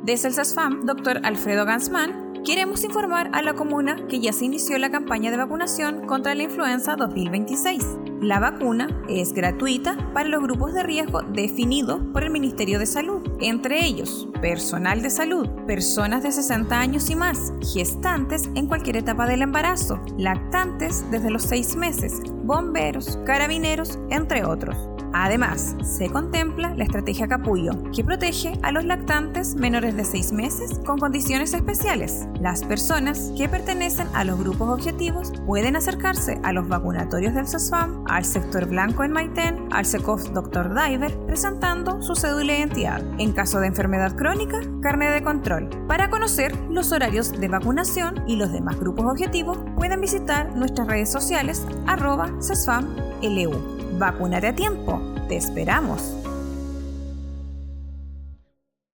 Desde el CESFAM, Dr. Alfredo Gansman, queremos informar a la comuna que ya se inició la campaña de vacunación contra la influenza 2026. La vacuna es gratuita para los grupos de riesgo definidos por el Ministerio de Salud, entre ellos personal de salud, personas de 60 años y más, gestantes en cualquier etapa del embarazo, lactantes desde los 6 meses, bomberos, carabineros, entre otros. Además, se contempla la estrategia Capullo, que protege a los lactantes menores de 6 meses con condiciones especiales. Las personas que pertenecen a los grupos objetivos pueden acercarse a los vacunatorios del CESFAM, al sector blanco en Maitén, al SECOF Dr. Diver, presentando su cédula de identidad. En caso de enfermedad crónica, carnet de control. Para conocer los horarios de vacunación y los demás grupos objetivos, pueden visitar nuestras redes sociales @CESFAMLU. Vacúnate a tiempo. ¡Te esperamos!